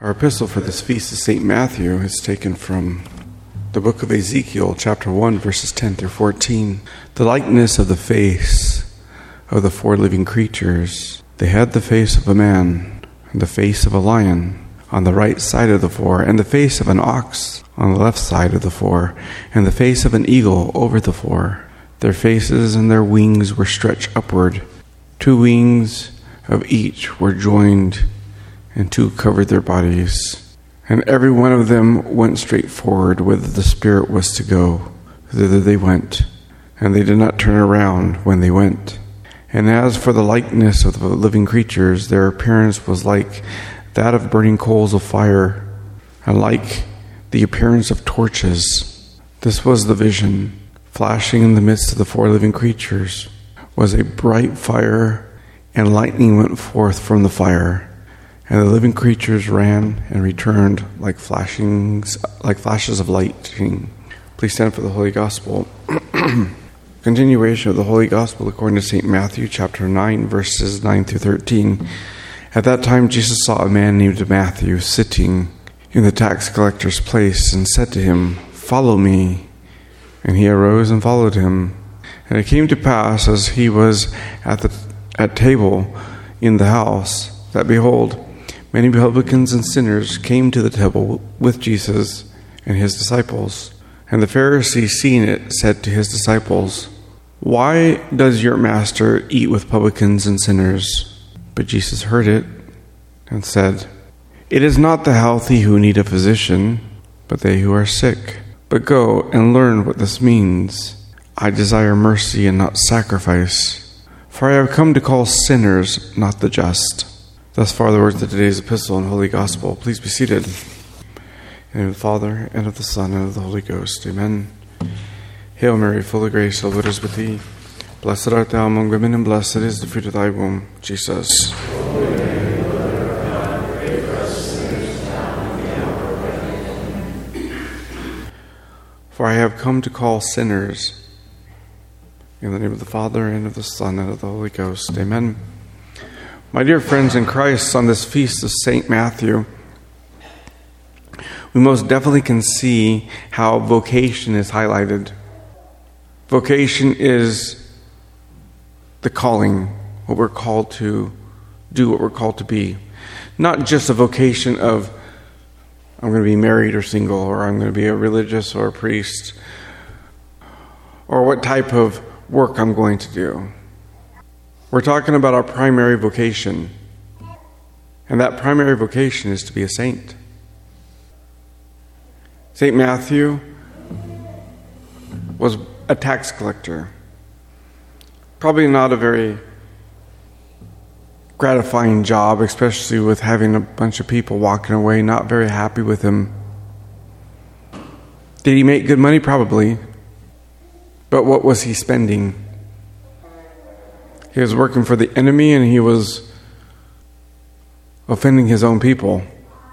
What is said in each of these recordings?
Our epistle for this feast of St. Matthew is taken from the book of Ezekiel, chapter 1, verses 10 through 14. The likeness of the face of the four living creatures. They had the face of a man, and the face of a lion on the right side of the four, and the face of an ox on the left side of the four, and the face of an eagle over the four. Their faces and their wings were stretched upward. 2 wings of each were joined, and 2 covered their bodies. And every one of them went straight forward, whither the Spirit was to go. Thither they went, and they did not turn around when they went. And as for the likeness of the living creatures, their appearance was like that of burning coals of fire, and like the appearance of torches. This was the vision. Flashing in the midst of the 4 living creatures was a bright fire, and lightning went forth from the fire. And the living creatures ran and returned like flashes of lightning. Please stand for the Holy Gospel. Continuation of the Holy Gospel according to St. Matthew, chapter 9, verses 9 through 13. At that time Jesus saw a man named Matthew sitting in the tax collector's place, and said to him, "Follow me." And he arose and followed him. And it came to pass, as he was at table in the house, that behold, many publicans and sinners came to the table with Jesus and his disciples. And the Pharisee, seeing it, said to his disciples, "Why does your master eat with publicans and sinners?" But Jesus heard it and said, "It is not the healthy who need a physician, but they who are sick. But go and learn what this means. I desire mercy and not sacrifice, for I have come to call sinners, not the just." Thus far the words of today's epistle and Holy Gospel. Please be seated. In the name of the Father, and of the Son, and of the Holy Ghost. Amen. Hail Mary, full of grace, the Lord is with thee. Blessed art thou among women, and blessed is the fruit of thy womb, Jesus. For I have come to call sinners. In the name of the Father, and of the Son, and of the Holy Ghost. Amen. My dear friends in Christ, on this feast of St. Matthew, we most definitely can see how vocation is highlighted. Vocation is the calling, what we're called to do, what we're called to be. Not just a vocation of, I'm going to be married or single, or I'm going to be a religious or a priest, or what type of work I'm going to do. We're talking about our primary vocation. And that primary vocation is to be a saint. St. Matthew was a tax collector. Probably not a very gratifying job, especially with having a bunch of people walking away not very happy with him. Did he make good money? Probably. But what was he spending? He was working for the enemy, and he was offending his own people.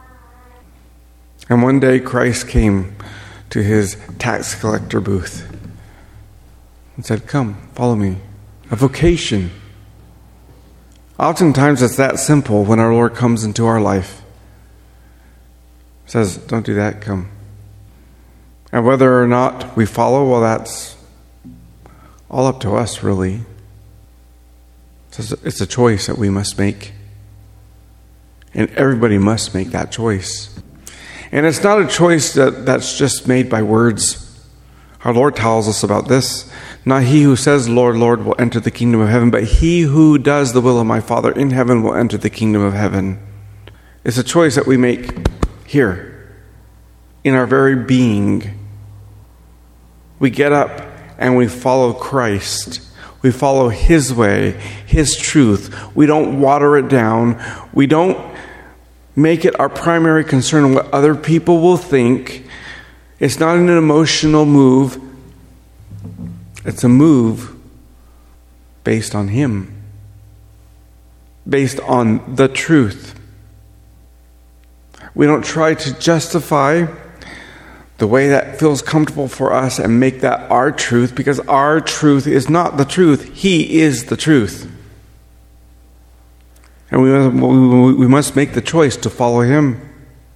And one day Christ came to his tax collector booth and said, "Come, follow me." A vocation. Oftentimes it's that simple when our Lord comes into our life. He says, "Don't do that, come." And whether or not we follow, well, that's all up to us, really. It's a choice that we must make. And everybody must make that choice. And it's not a choice that's just made by words. Our Lord tells us about this. Not he who says, "Lord, Lord," will enter the kingdom of heaven, but he who does the will of my Father in heaven will enter the kingdom of heaven. It's a choice that we make here, in our very being. We get up and we follow Christ. We follow his way, his truth. We don't water it down. We don't make it our primary concern on what other people will think. It's not an emotional move. It's a move based on him, based on the truth. We don't try to justify the way that feels comfortable for us and make that our truth, because our truth is not the truth. He is the truth. And we must make the choice to follow him.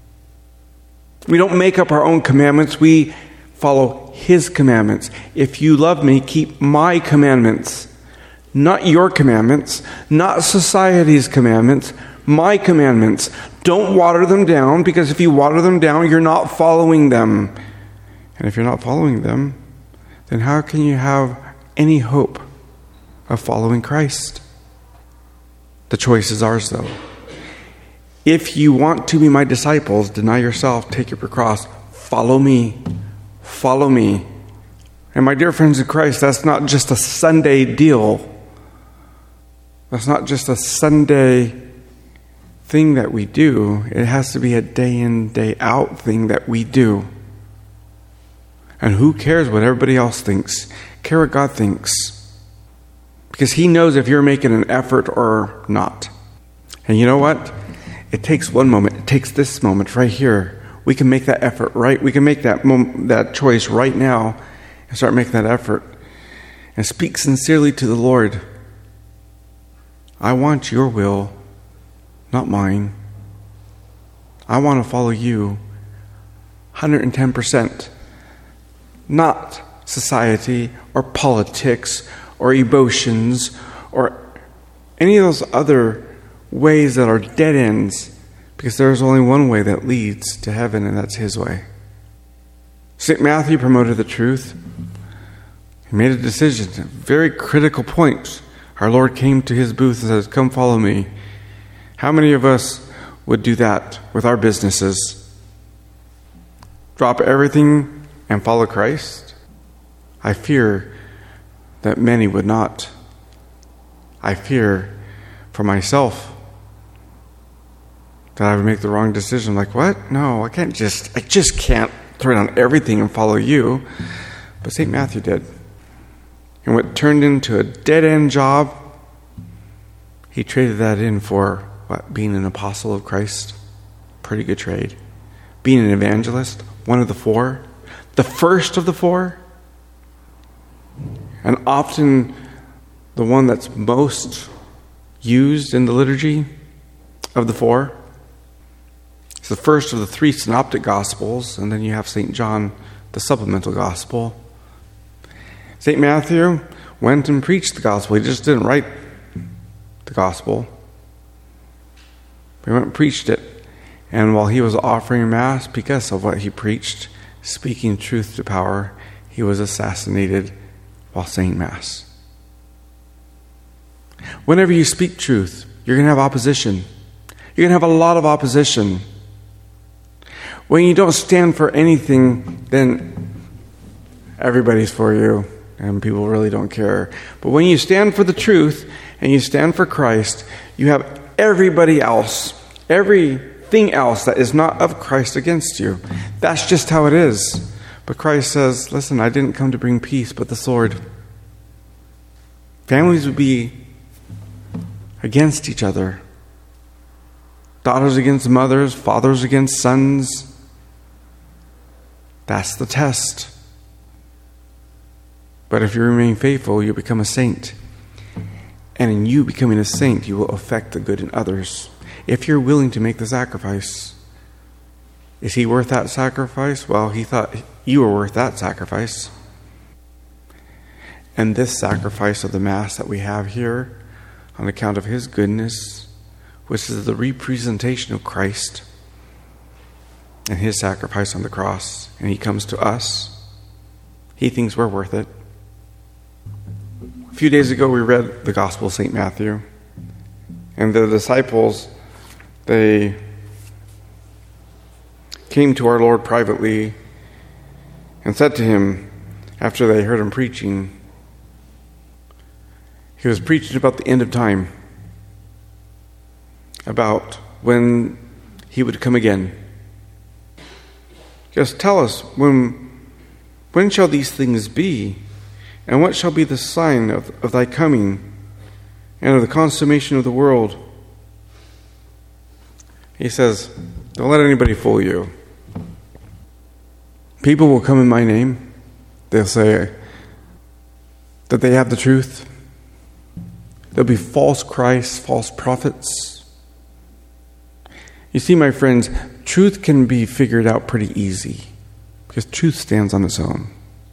We don't make up our own commandments. We follow His commandments. If you love me, keep my commandments. Not your commandments, not society's commandments, my commandments. Don't water them down, because if you water them down, you're not following them. And if you're not following them, then how can you have any hope of following Christ? The choice is ours, though. If you want to be my disciples, deny yourself, take up your cross, follow me. Follow me. And my dear friends in Christ, that's not just a Sunday deal. That's not just a Sunday thing that we do. It has to be a day in, day out thing that we do. And who cares what everybody else thinks? Care what God thinks. Because He knows if you're making an effort or not. And you know what? It takes one moment. It takes this moment right here. We can make that effort right. We can make that choice right now and start making that effort. And speak sincerely to the Lord. I want your will, not mine. I want to follow you 110%. Not society or politics or emotions or any of those other ways that are dead ends, because there's only one way that leads to heaven, and that's His way. St. Matthew promoted the truth. He made a decision, a very critical point. Our Lord came to His booth and says, "Come follow me." How many of us would do that with our businesses? Drop everything and follow Christ? I fear that many would not. I fear for myself that I would make the wrong decision. Like, what? No, I just can't throw down everything and follow you. But St. Matthew did. And what turned into a dead-end job, he traded that in for what? Being an apostle of Christ. Pretty good trade. Being an evangelist, one of the four. The first of the four. And often the one that's most used in the liturgy of the four. It's the first of the three synoptic gospels, and then you have St. John, the supplemental gospel. St. Matthew went and preached the gospel. He just didn't write the gospel. He went and preached it. And while he was offering Mass, because of what he preached, speaking truth to power, he was assassinated while saying Mass. Whenever you speak truth, you're going to have opposition. You're going to have a lot of opposition. When you don't stand for anything, then everybody's for you, and people really don't care. But when you stand for the truth, and you stand for Christ, you have everybody else, everything else that is not of Christ against you. That's just how it is. But Christ says, listen, I didn't come to bring peace, but the sword. Families would be against each other. Daughters against mothers, fathers against sons. That's the test. But if you remain faithful, you become a saint. And in you becoming a saint, you will affect the good in others. If you're willing to make the sacrifice. Is he worth that sacrifice? Well, he thought you were worth that sacrifice. And this sacrifice of the Mass that we have here, on account of his goodness, which is the representation of Christ and his sacrifice on the cross, and he comes to us, he thinks we're worth it. A few days ago we read the Gospel of St. Matthew, and the disciples, they came to our Lord privately and said to him, after they heard him preaching, he was preaching about the end of time, about when he would come again. Just tell us, when shall these things be? And what shall be the sign of thy coming and of the consummation of the world? He says, don't let anybody fool you. People will come in my name. They'll say that they have the truth. There'll be false Christs, false prophets. You see, my friends, truth can be figured out pretty easy because truth stands on its own.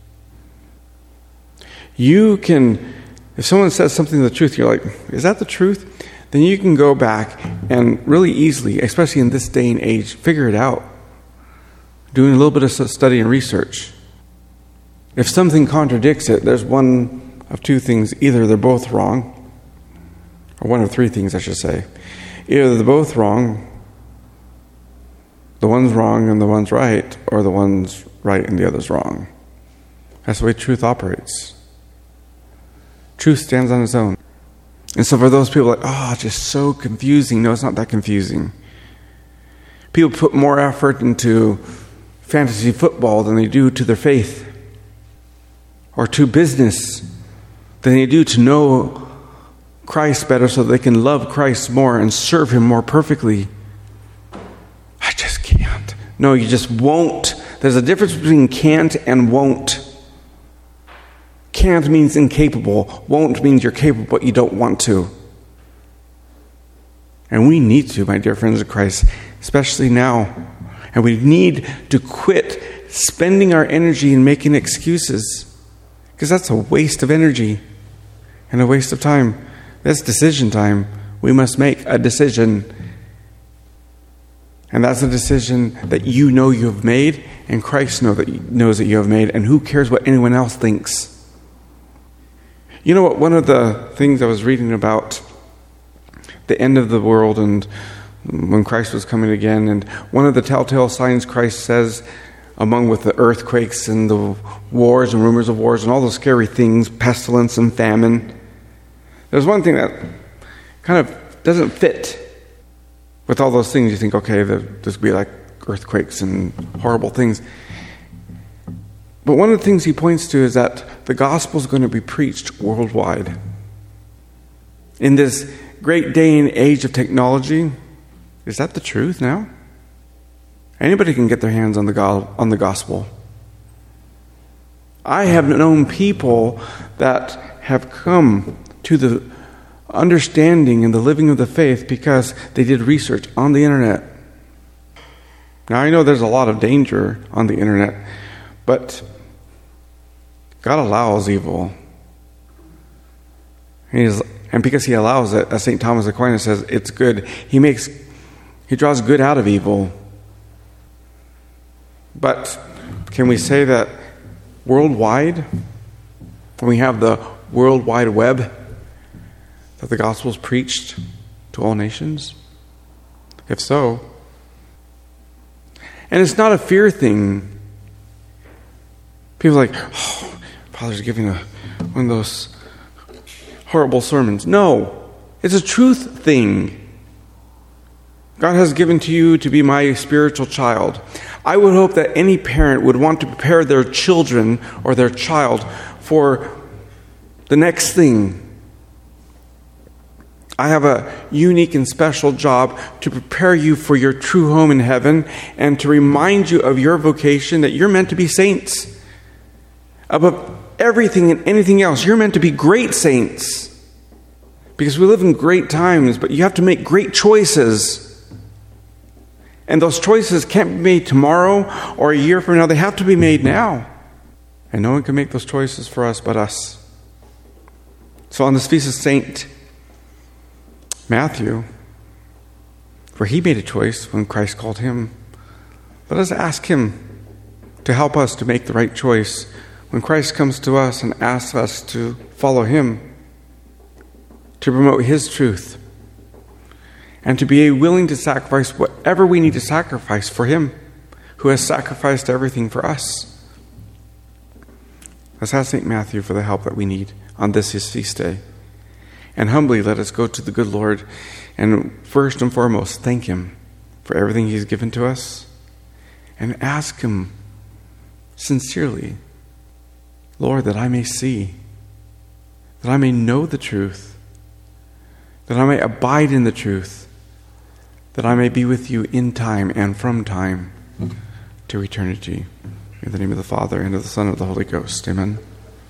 You can, if someone says something the truth, you're like, is that the truth? Then you can go back and really easily, especially in this day and age, figure it out. Doing a little bit of study and research. If something contradicts it, there's one of two things. Either they're both wrong, or one of three things, I should say. Either they're both wrong, the one's wrong and the one's right, or the one's right and the other's wrong. That's the way truth operates. Truth stands on its own. And so for those people like, it's just so confusing. No, it's not that confusing. People put more effort into fantasy football than they do to their faith, or to business than they do to know Christ better so that they can love Christ more and serve Him more perfectly. I just can't. No, you just won't. There's a difference between can't and won't. Can't means incapable. Won't means you're capable but you don't want to. And we need to, my dear friends of Christ, especially now. And we need to quit spending our energy in making excuses, because that's a waste of energy and a waste of time. That's decision time. We must make a decision. And that's a decision that you know you have made, and Christ knows that you have made, and who cares what anyone else thinks? You know what? One of the things I was reading about the end of the world and when Christ was coming again, and one of the telltale signs Christ says, among with the earthquakes and the wars and rumors of wars and all those scary things, pestilence and famine, there's one thing that kind of doesn't fit with all those things. You think, okay, there's be like earthquakes and horrible things. But one of the things he points to is that the gospel is going to be preached worldwide. In this great day and age of technology, is that the truth now? Anybody can get their hands on the gospel. I have known people that have come to the understanding and the living of the faith because they did research on the internet. Now, I know there's a lot of danger on the internet, but God allows evil. And because He allows it, as St. Thomas Aquinas says, it's good. He draws good out of evil. But can we say that worldwide, when we have the World Wide Web, that the gospel is preached to all nations? If so, and it's not a fear thing. People are like, Father's giving one of those horrible sermons. No, it's a truth thing. God has given to you to be my spiritual child. I would hope that any parent would want to prepare their children or their child for the next thing. I have a unique and special job to prepare you for your true home in heaven and to remind you of your vocation, that you're meant to be saints. Above everything and anything else, you're meant to be great saints. Because we live in great times, but you have to make great choices. And those choices can't be made tomorrow or a year from now. They have to be made now. And no one can make those choices for us but us. So on this feast of Saint Matthew, where he made a choice when Christ called him, let us ask him to help us to make the right choice when Christ comes to us and asks us to follow him, to promote his truth, and to be willing to sacrifice whatever we need to sacrifice for him, who has sacrificed everything for us. Let's ask St. Matthew for the help that we need on this his feast day. And humbly let us go to the good Lord and first and foremost thank him for everything he's given to us, and ask him sincerely, Lord, that I may see, that I may know the truth, that I may abide in the truth, that I may be with you in time and from time to eternity. In the name of the Father, and of the Son, and of the Holy Ghost. Amen.